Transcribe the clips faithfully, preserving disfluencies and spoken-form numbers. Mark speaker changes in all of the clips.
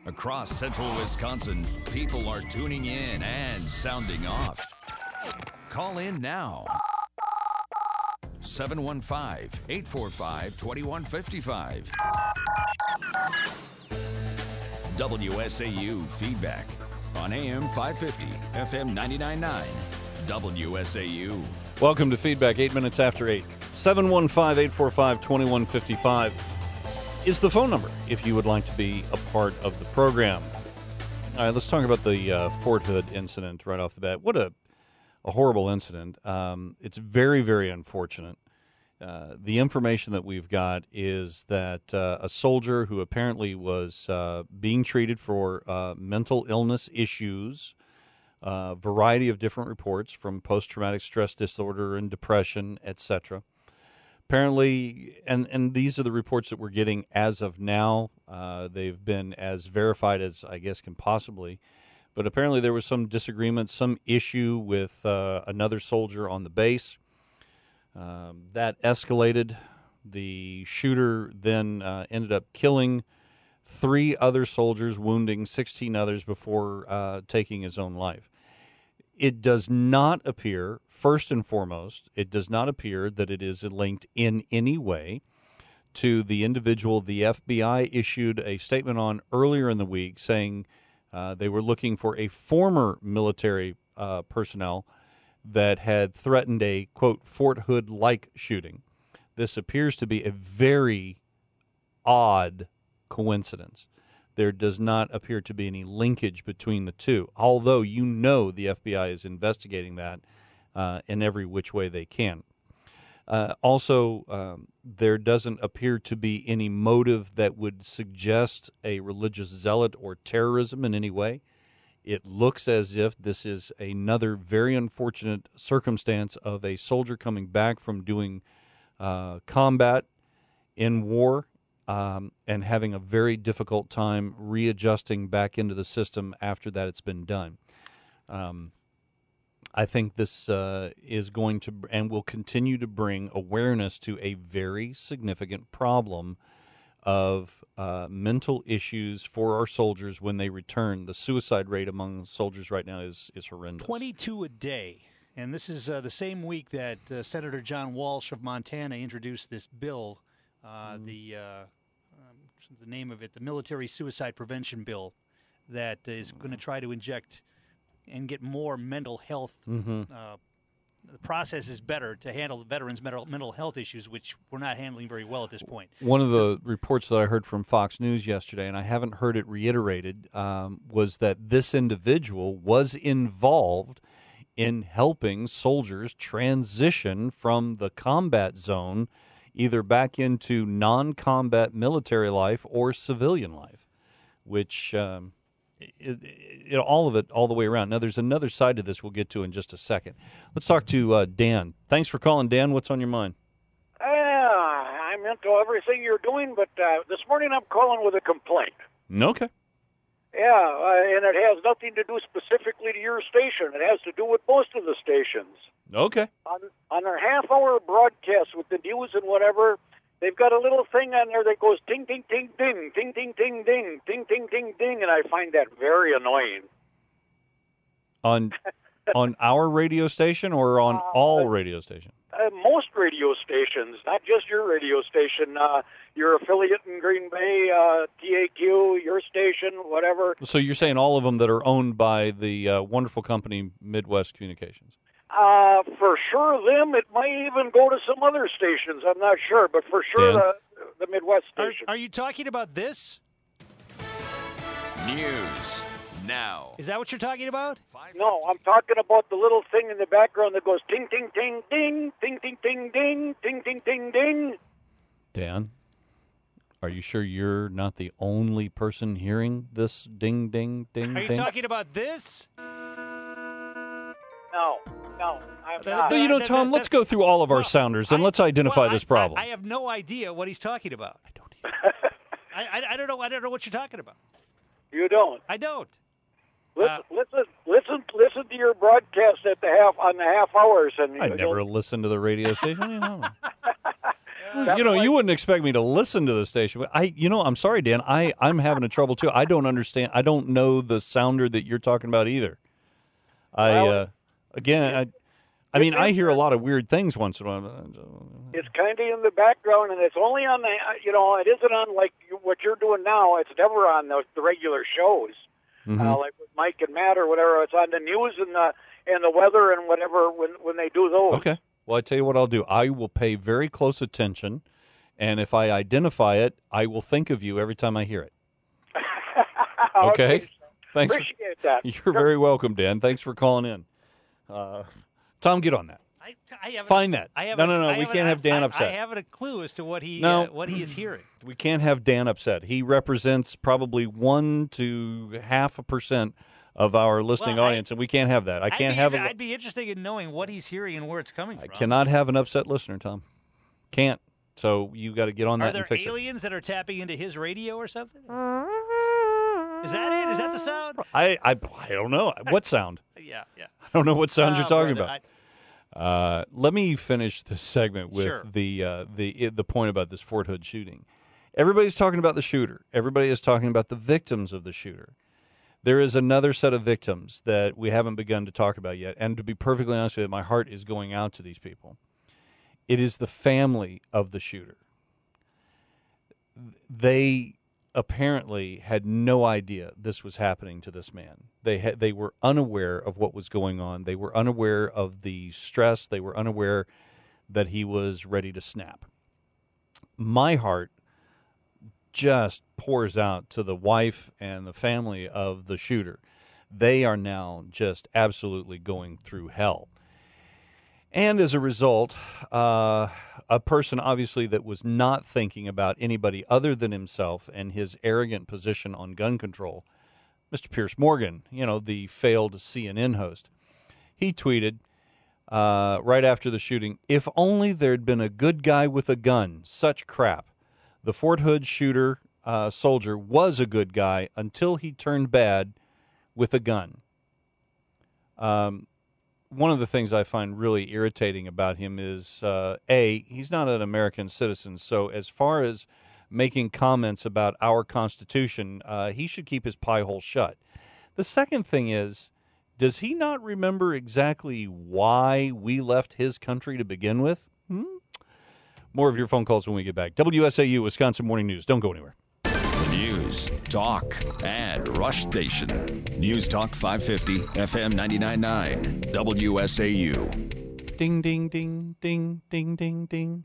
Speaker 1: Across central Wisconsin, people are tuning in and sounding off. Call in now. seven one five, eight four five, two one five five. W S A U Feedback on A M five fifty, F M ninety-nine point nine. W S A U.
Speaker 2: Welcome to Feedback, eight minutes after eight. seven one five, eight four five, two one five five is the phone number if you would like to be a part of the program. All right, let's talk about the uh, Fort Hood incident right off the bat. What a, a horrible incident. Um, it's very, very unfortunate. Uh, the information that we've got is that uh, a soldier who apparently was uh, being treated for uh, mental illness issues, a uh, variety of different reports from post-traumatic stress disorder and depression, et cetera. Apparently, and, and these are the reports that we're getting as of now. Uh, they've been as verified as I guess can possibly. But apparently there was some disagreement, some issue with uh, another soldier on the base. Um, that escalated. The shooter then uh, ended up killing three other soldiers, wounding sixteen others before uh, taking his own life. It does not appear, first and foremost, it does not appear that it is linked in any way to the individual the F B I issued a statement on earlier in the week saying uh, they were looking for a former military uh, personnel that had threatened a, quote, Fort Hood-like shooting. This appears to be a very odd coincidence. There does not appear to be any linkage between the two, although you know the F B I is investigating that uh, in every which way they can. Uh, also, um, there doesn't appear to be any motive that would suggest a religious zealot or terrorism in any way. It looks as if this is another very unfortunate circumstance of a soldier coming back from doing uh, combat in war um, and having a very difficult time readjusting back into the system after that it's been done. Um, I think this uh, is going to and will continue to bring awareness to a very significant problem of uh, mental issues for our soldiers when they return. The suicide rate among soldiers right now is, is horrendous.
Speaker 3: twenty-two a day. And this is uh, the same week that uh, Senator John Walsh of Montana introduced this bill, uh, mm. the uh, um, the name of it, the Military Suicide Prevention Bill, that is going to try to inject and get more mental health
Speaker 2: mm-hmm.
Speaker 3: uh, the process is better to handle veterans' mental, mental health issues, which we're not handling very well at this point.
Speaker 2: One of the reports that I heard from Fox News yesterday, and I haven't heard it reiterated, um, was that this individual was involved in helping soldiers transition from the combat zone either back into non-combat military life or civilian life, which... Um, It, it, all of it, all the way around. Now, there's another side to this we'll get to in just a second. Let's talk to uh, Dan. Thanks for calling, Dan. What's on your mind?
Speaker 4: Uh, I'm into everything you're doing, but uh, this morning I'm calling with a complaint.
Speaker 2: Okay.
Speaker 4: Yeah, uh, and it has nothing to do specifically to your station. It has to do with most of the stations.
Speaker 2: Okay.
Speaker 4: On, on their half-hour broadcast with the news and whatever, they've got a little thing on there that goes ding, ding, ding, ding, ding, ding, ding, ding, ding, ding, ding, ding, and I find that very annoying.
Speaker 2: On on our radio station or on
Speaker 4: uh,
Speaker 2: all radio stations?
Speaker 4: Uh, most radio stations, not just your radio station. Uh, your affiliate in Green Bay, uh, T A Q, your station, whatever.
Speaker 2: So you're saying all of them that are owned by the uh, wonderful company Midwest Communications?
Speaker 4: Uh, for sure them. It might even go to some other stations. I'm not sure, but for sure the, the Midwest station.
Speaker 3: Are, are you talking about this?
Speaker 1: News now.
Speaker 3: Is that what you're talking about?
Speaker 4: No, I'm talking about the little thing in the background that goes ding, ding, ding, ding, ding, ding, ding, ding, ding, ding, ding, ding.
Speaker 2: Dan, are you sure you're not the only person hearing this ding, ding, ding,
Speaker 3: Are you
Speaker 2: ding?
Speaker 3: talking about this?
Speaker 4: No, no, I'm
Speaker 3: Uh,
Speaker 4: not.
Speaker 2: But you know,
Speaker 3: that-
Speaker 2: Tom,
Speaker 3: that-
Speaker 2: let's go through all of our
Speaker 3: well,
Speaker 2: sounders and
Speaker 3: I-
Speaker 2: let's identify
Speaker 3: well,
Speaker 2: this
Speaker 3: I-
Speaker 2: problem.
Speaker 3: I, I have no idea what he's talking about.
Speaker 2: I don't either.
Speaker 3: I, I, I don't know. I don't know what you're talking about.
Speaker 4: You don't.
Speaker 3: I don't.
Speaker 4: Listen,
Speaker 3: Uh,
Speaker 4: listen, listen, listen to your broadcast at the half on the half hours, and
Speaker 2: I
Speaker 4: you'll-
Speaker 2: never listen to the radio station. You know. You know, you wouldn't expect me to listen to the station, but I, you know, I'm sorry, Dan. I, I'm having a trouble too. I don't understand. I don't know the sounder that you're talking about either. I,
Speaker 4: Well,
Speaker 2: uh, again, I, I mean, I hear a lot of weird things once in a while.
Speaker 4: It's kind of in the background, and it's only on the, you know, it isn't on like you- what you're doing now. It's never on the, the regular shows,
Speaker 2: Mm-hmm.
Speaker 4: uh, like with Mike and Matt or whatever. It's on the news and the and the weather and whatever when when they do those.
Speaker 2: Okay. Well, I tell you what I'll do. I will pay very close attention, and if I identify it, I will think of you every time I hear it. Okay? Thanks.
Speaker 4: Appreciate that.
Speaker 2: You're very welcome, Dan. Thanks for calling in. Uh, Tom, get on that.
Speaker 3: I, I haven't-
Speaker 2: Find that.
Speaker 3: I
Speaker 2: No,
Speaker 3: haven't-
Speaker 2: no, no.
Speaker 3: I
Speaker 2: We
Speaker 3: haven't-
Speaker 2: can't have Dan
Speaker 3: I,
Speaker 2: upset.
Speaker 3: I haven't a clue as to what he
Speaker 2: No.
Speaker 3: uh, what he is hearing.
Speaker 2: We can't have Dan upset. He represents probably one to half a percent of our listening
Speaker 3: Well, I-
Speaker 2: audience, and we can't have that. I
Speaker 3: I'd
Speaker 2: can't
Speaker 3: be,
Speaker 2: have.
Speaker 3: I'd
Speaker 2: A,
Speaker 3: be interested in knowing what he's hearing and where it's coming
Speaker 2: I
Speaker 3: from.
Speaker 2: cannot have an upset listener, Tom. Can't. So you got to get on that
Speaker 3: Are
Speaker 2: and
Speaker 3: there
Speaker 2: fix
Speaker 3: aliens that are tapping into his radio or something? Is that it? Is that the sound?
Speaker 2: it. I, I I don't know what sound.
Speaker 3: Yeah, yeah.
Speaker 2: I don't know what sound you're
Speaker 3: Oh,
Speaker 2: talking
Speaker 3: brother,
Speaker 2: about. Uh, let me finish this segment with
Speaker 3: Sure.
Speaker 2: the uh, the the point about this Fort Hood shooting. Everybody's talking about the shooter. Everybody is talking about the victims of the shooter. There is another set of victims that we haven't begun to talk about yet. And to be perfectly honest with you, my heart is going out to these people. It is the family of the shooter. They apparently had no idea this was happening to this man. They had, they were unaware of what was going on. They were unaware of the stress. They were unaware that he was ready to snap. My heart just pours out to the wife and the family of the shooter. They are now just absolutely going through hell. And as a result, uh, a person obviously that was not thinking about anybody other than himself and his arrogant position on gun control, Mister Piers Morgan, you know, the failed C N N host, he tweeted uh, right after the shooting, "If only there'd been a good guy with a gun, such crap. The Fort Hood shooter uh, soldier was a good guy until he turned bad with a gun." Um, one of the things I find really irritating about him is, uh, A, he's not an American citizen, so as far as making comments about our Constitution, uh, he should keep his pie hole shut. The second thing is, does he not remember exactly why we left his country to begin with? Hmm? More of your phone calls when we get back. W S A U, Wisconsin Morning News. Don't go anywhere.
Speaker 1: The news, talk, and rush station. News Talk five fifty, F M ninety-nine point nine, W S A U.
Speaker 2: Ding, ding, ding, ding, ding, ding, ding.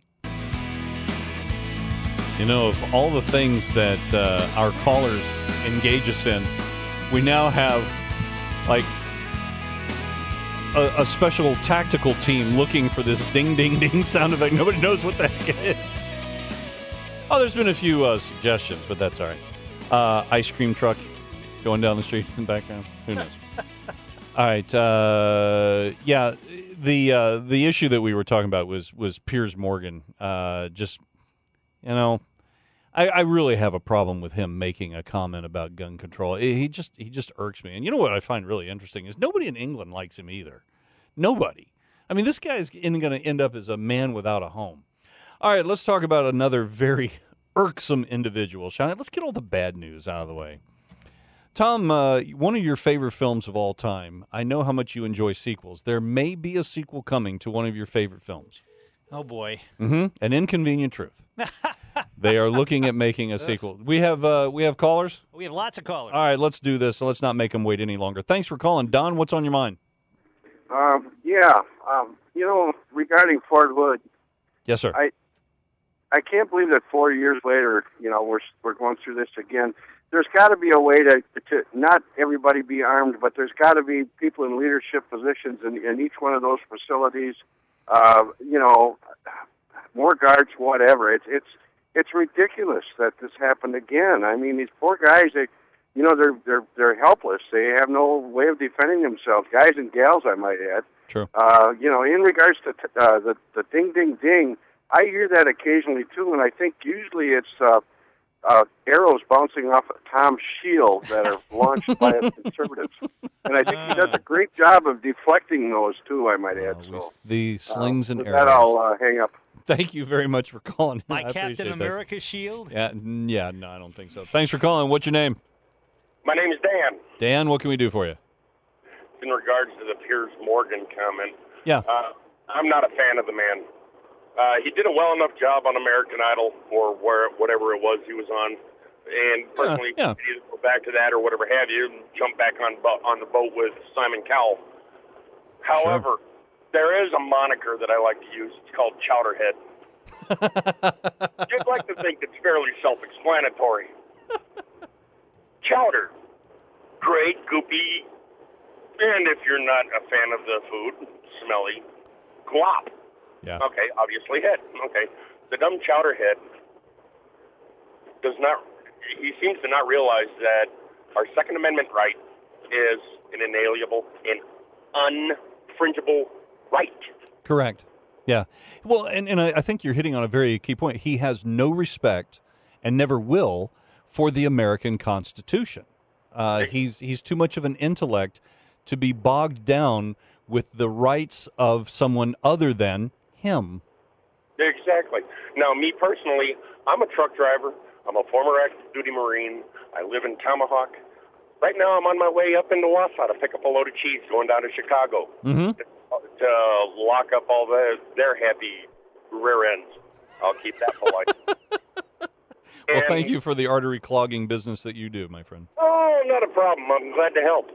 Speaker 2: You know, of all the things that uh, our callers engage us in, we now have, like, a, a special tactical team looking for this ding, ding, ding sound effect. Nobody knows what the heck it is. Oh, there's been a few uh, suggestions, but that's all right. Uh, ice cream truck going down the street in the background. Who knows? All right. Uh, yeah, the uh, the issue that we were talking about was was Piers Morgan. Uh, just, you know, I, I really have a problem with him making a comment about gun control. He just he just irks me. And you know what I find really interesting is nobody in England likes him either. Nobody. I mean, this guy is going to end up as a man without a home. All right, let's talk about another very irksome individual, shall we? Let's get all the bad news out of the way. Tom, uh, one of your favorite films of all time, I know how much you enjoy sequels. There may be a sequel coming to one of your favorite films.
Speaker 3: Oh, boy.
Speaker 2: Mm-hmm. An Inconvenient Truth. They are looking at making a sequel. We have uh, we have callers?
Speaker 3: We have lots of callers.
Speaker 2: All right, let's do this. So let's not make them wait any longer. Thanks for calling. Don, what's on your mind?
Speaker 5: Um, yeah, um, you know, regarding Fort Hood,
Speaker 2: Yes, sir.
Speaker 5: I I can't believe that four years later, you know, we're we're going through this again. There's got to be a way to to not everybody be armed, but there's got to be people in leadership positions in, in each one of those facilities. Uh, you know, more guards, whatever. It's it's it's ridiculous that this happened again. I mean, these poor guys, they, you know, they're they're they're helpless. They have no way of defending themselves. Guys and gals, I might add.
Speaker 2: True.
Speaker 5: Uh, you know, in regards to t- uh, the the ding ding ding, I hear that occasionally too, and I think usually it's uh, uh, arrows bouncing off of Tom's shield that are launched by us conservatives. And I think he does a great job of deflecting those too, I might add.
Speaker 2: Uh,
Speaker 5: so
Speaker 2: with the slings
Speaker 5: uh,
Speaker 2: and
Speaker 5: with
Speaker 2: arrows.
Speaker 5: that, I'll uh, hang up.
Speaker 2: Thank you very much for calling.
Speaker 3: My
Speaker 2: I
Speaker 3: Captain
Speaker 2: appreciate
Speaker 3: America shield?
Speaker 2: that. Yeah, n- yeah, no, I don't think so. Thanks for calling. What's your name?
Speaker 6: My name is Dan.
Speaker 2: Dan, what can we do for you?
Speaker 6: In regards to the Piers Morgan comment,
Speaker 2: Yeah.
Speaker 6: uh, I'm not a fan of the man. Uh, he did a well enough job on American Idol or where whatever it was he was on, and personally,
Speaker 2: yeah.
Speaker 6: either go back to that or whatever have you, and jump back on bo- on the boat with Simon Cowell. However,
Speaker 2: Sure.
Speaker 6: there is a moniker that I like to use. It's called Chowderhead. You'd like to think it's fairly self-explanatory. Chowder, great, goopy, and if you're not a fan of the food, smelly, glop.
Speaker 2: Yeah.
Speaker 6: Okay, obviously head. Okay. The dumb chowderhead does not, he seems to not realize that our Second Amendment right is an inalienable and unfringible right.
Speaker 2: Correct. Yeah. Well, and, and I, I think you're hitting on a very key point. He has no respect and never will for the American Constitution. Uh, he's he's too much of an intellect to be bogged down with the rights of someone other than him.
Speaker 6: Exactly. Now, me personally, I'm a truck driver. I'm a former active duty Marine. I live in Tomahawk. Right now, I'm on my way up into Wausau to pick up a load of cheese going down to Chicago
Speaker 2: Mm-hmm.
Speaker 6: to, to lock up all the, their happy rear ends. I'll keep that polite.
Speaker 2: Well, thank you for the artery clogging business that you do, my friend.
Speaker 6: Oh, not a problem. I'm glad to help.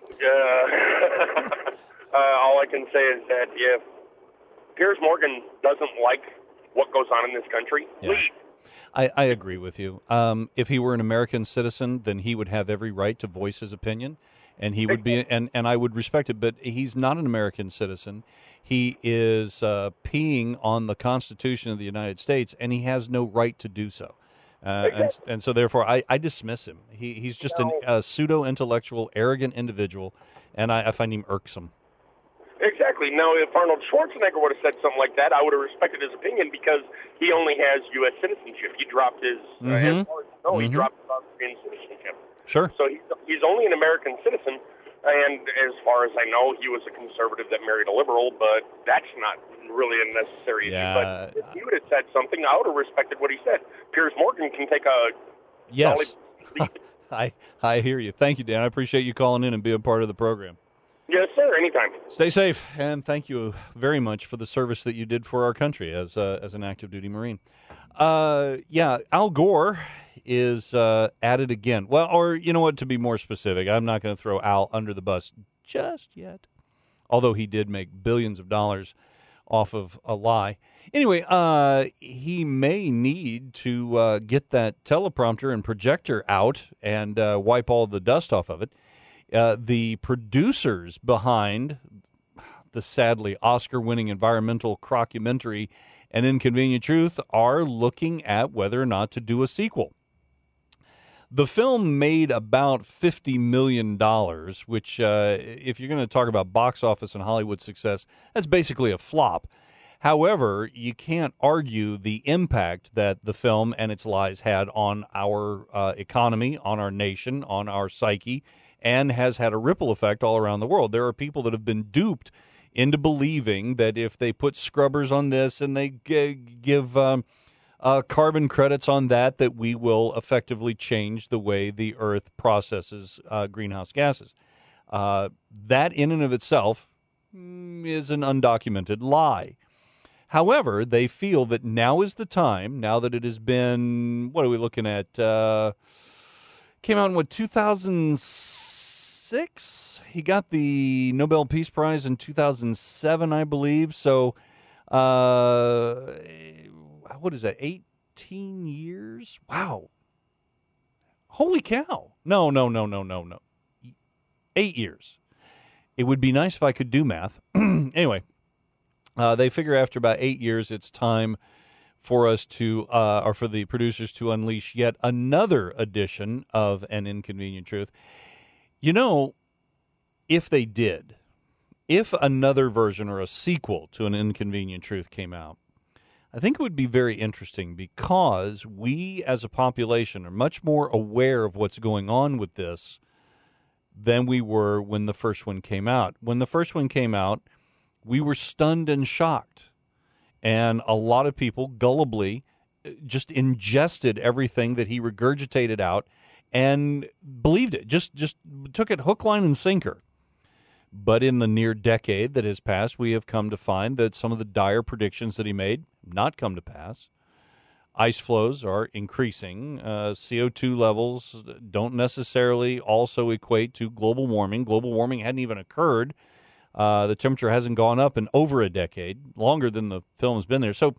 Speaker 6: Uh, uh, all I can say is that if Piers Morgan doesn't like what goes on in this country,
Speaker 2: Yeah.
Speaker 6: leave.
Speaker 2: I, I agree with you. Um, if he were an American citizen, then he would have every right to voice his opinion, and he would be, and, and I would respect it. But he's not an American citizen. He is uh, peeing on the Constitution of the United States, and he has no right to do so. Uh, and, and so, therefore, I, I dismiss him. He, he's just an, a pseudo-intellectual, arrogant individual, and I, I find him irksome.
Speaker 6: Exactly. Now, if Arnold Schwarzenegger would have said something like that, I would have respected his opinion because he only has U S citizenship. He dropped his,
Speaker 2: Mhm.
Speaker 6: uh, as far as I know, he
Speaker 2: Mhm.
Speaker 6: dropped his Australian citizenship.
Speaker 2: Sure.
Speaker 6: So he's, he's only an American citizen, and as far as I know, he was a conservative that married a liberal, but that's not really a necessary
Speaker 2: Yeah.
Speaker 6: issue. But if he would have said something, I would have respected what he said. Piers Morgan can take a
Speaker 2: Yes.
Speaker 6: solid lead.
Speaker 2: I, I hear you. Thank you, Dan. I appreciate you calling in and being part of the program.
Speaker 6: Yes, sir, anytime.
Speaker 2: Stay safe, and thank you very much for the service that you did for our country as uh, as an active duty Marine. Uh, yeah, Al Gore is uh, at it again. Well, or you know what? To be more specific, I'm not going to throw Al under the bus just yet, although he did make billions of dollars off of a lie. Anyway, uh, he may need to uh, get that teleprompter and projector out and uh, wipe all the dust off of it. Uh, the producers behind the sadly Oscar-winning environmental crockumentary An Inconvenient Truth are looking at whether or not to do a sequel. The film made about fifty million dollars, which, uh, if you're going to talk about box office and Hollywood success, that's basically a flop. However, you can't argue the impact that the film and its lies had on our uh, economy, on our nation, on our psyche, and has had a ripple effect all around the world. There are people that have been duped into believing that if they put scrubbers on this and they g- give um, uh, carbon credits on that, that we will effectively change the way the Earth processes uh, greenhouse gases. Uh, that in and of itself mm, is an undocumented lie. However, they feel that now is the time, now that it has been, what are we looking at, uh, came out in, what, two thousand six? He got the Nobel Peace Prize in two thousand seven, I believe. So, uh, what is that, eighteen years? Wow. Holy cow. No, no, no, no, no, no. Eight years. It would be nice if I could do math. Anyway, uh, they figure after about eight years, it's time for us to, uh, or for the producers to unleash yet another edition of An Inconvenient Truth. You know, if they did, if another version or a sequel to An Inconvenient Truth came out, I think it would be very interesting because we as a population are much more aware of what's going on with this than we were when the first one came out. When the first one came out, we were stunned and shocked. And a lot of people gullibly just ingested everything that he regurgitated out and believed it, just just took it hook, line, and sinker. But in the near decade that has passed, we have come to find that some of the dire predictions that he made have not come to pass. Ice flows are increasing. Uh, C O two levels don't necessarily also equate to global warming. Global warming hadn't even occurred. Uh, the temperature hasn't gone up in over a decade, longer than the film has been there. So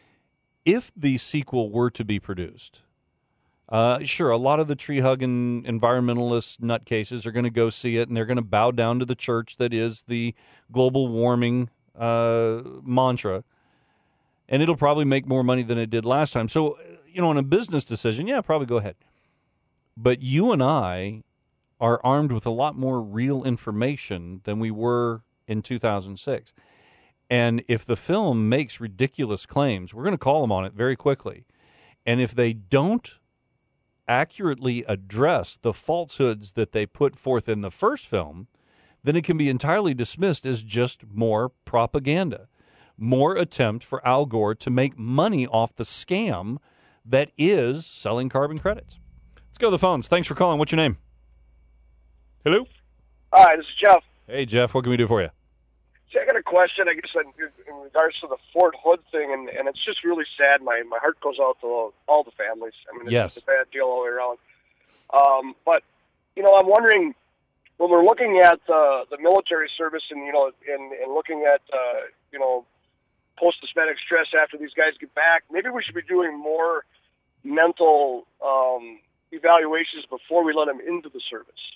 Speaker 2: if the sequel were to be produced, uh, sure, a lot of the tree-hugging environmentalist nutcases are going to go see it, and they're going to bow down to the church that is the global warming uh, mantra. And it'll probably make more money than it did last time. So, you know, on a business decision, yeah, probably go ahead. But you and I are armed with a lot more real information than we were in two thousand six. And if the film makes ridiculous claims, we're going to call them on it very quickly. And if they don't accurately address the falsehoods that they put forth in the first film, then it can be entirely dismissed as just more propaganda. More attempt for Al Gore to make money off the scam that is selling carbon credits. Let's go to the phones. Thanks for calling. What's your name? Hello?
Speaker 7: Hi, this is Jeff.
Speaker 2: Hey, Jeff. What can we do for you?
Speaker 7: So I got a question, I guess, in, in regards to the Fort Hood thing, and, and it's just really sad. My my heart goes out to all the families. I mean, it's
Speaker 2: yes.
Speaker 7: just a bad deal all the way around. Um, but, you know, I'm wondering, when we're looking at uh, the military service and, you know, and, and looking at, uh, you know, post-traumatic stress after these guys get back, maybe we should be doing more mental um, evaluations before we let them into the service.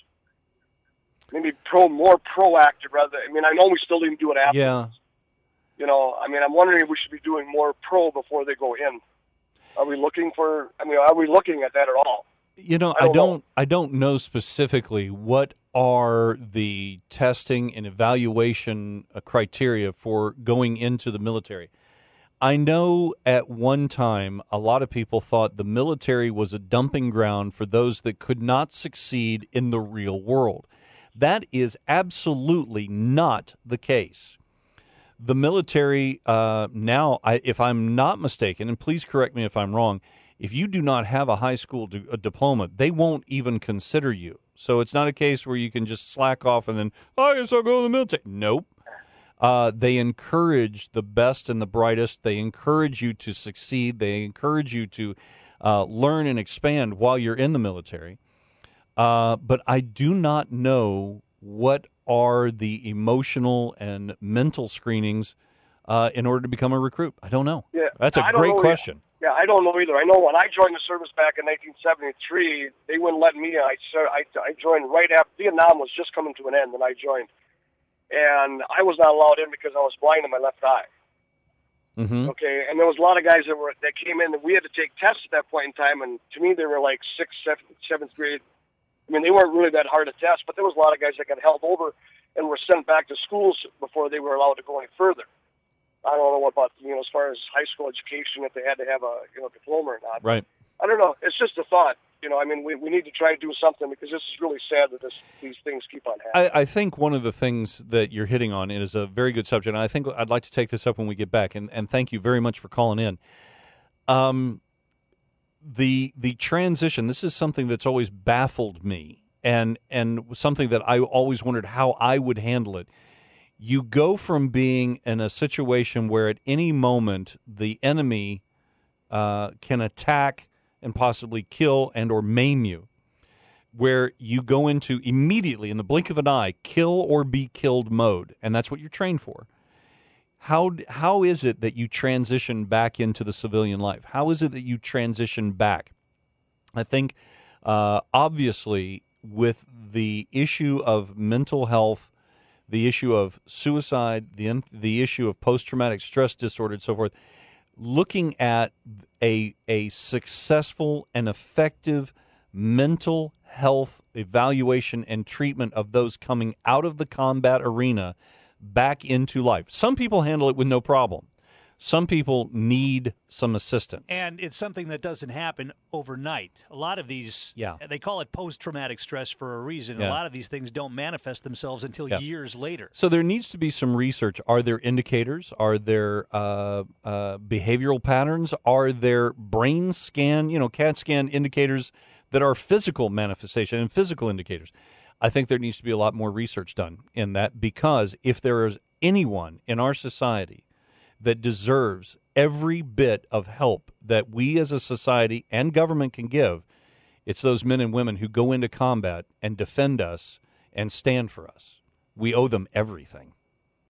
Speaker 7: Maybe pro more proactive rather. I mean, I know we still didn't do it after.
Speaker 2: Yeah.
Speaker 7: You know, I mean, I'm wondering if we should be doing more pro before they go in. Are we looking for? I mean, are we looking at that at all?
Speaker 2: You know, I don't. I don't, I don't know specifically what are the testing and evaluation criteria for going into the military. I know at one time a lot of people thought the military was a dumping ground for those that could not succeed in the real world. That is absolutely not the case. The military uh, now, I, if I'm not mistaken, and please correct me if I'm wrong, if you do not have a high school di- a diploma, they won't even consider you. So it's not a case where you can just slack off and then, oh, I guess I'll go to the military. Nope. Uh, they encourage the best and the brightest. They encourage you to succeed. They encourage you to uh, learn and expand while you're in the military. Uh, but I do not know what are the emotional and mental screenings uh, in order to become a recruit. I don't know.
Speaker 7: Yeah,
Speaker 2: That's a
Speaker 7: I don't
Speaker 2: great
Speaker 7: know
Speaker 2: question.
Speaker 7: Either. Yeah, I don't know either. I know when I joined the service back in nineteen seventy-three, they wouldn't let me. I, I, I joined right after Vietnam was just coming to an end when I joined. And I was not allowed in because I was blind in my left eye.
Speaker 2: Mm-hmm.
Speaker 7: Okay, and there was a lot of guys that were that came in, and we had to take tests at that point in time, and to me they were like sixth, seventh, seventh grade. I mean, they weren't really that hard to test, but there was a lot of guys that got held over and were sent back to schools before they were allowed to go any further. I don't know what about, you know, as far as high school education, if they had to have a, you know, diploma or not.
Speaker 2: Right.
Speaker 7: I don't know. It's just a thought. You know, I mean, we, we need to try to do something because this is really sad that this, these things keep on happening.
Speaker 2: I, I think one of the things that you're hitting on is a very good subject, and I think I'd like to take this up when we get back, and, and thank you very much for calling in. Um, the the transition, this is something that's always baffled me. And and something that I always wondered how I would handle it. You go from being in a situation where at any moment the enemy uh, can attack and possibly kill and or maim you, where you go into immediately, in the blink of an eye, kill or be killed mode, and that's what you're trained for. How how is it that you transition back into the civilian life? How is it that you transition back? I think uh, obviously, with the issue of mental health, the issue of suicide, the the issue of post-traumatic stress disorder and so forth, looking at a a successful and effective mental health evaluation and treatment of those coming out of the combat arena back into life. Some people handle it with no problem. Some people need some assistance.
Speaker 3: And it's something that doesn't happen overnight. A lot of these,
Speaker 2: yeah.
Speaker 3: they call it post-traumatic stress for a reason.
Speaker 2: Yeah.
Speaker 3: A lot of these things don't manifest themselves until
Speaker 2: yeah.
Speaker 3: years later.
Speaker 2: So there needs to be some research. Are there indicators? Are there uh, uh, behavioral patterns? Are there brain scan, you know, CAT scan indicators that are physical manifestation and physical indicators? I think there needs to be a lot more research done in that, because if there is anyone in our society that deserves every bit of help that we as a society and government can give, it's those men and women who go into combat and defend us and stand for us. We owe them everything.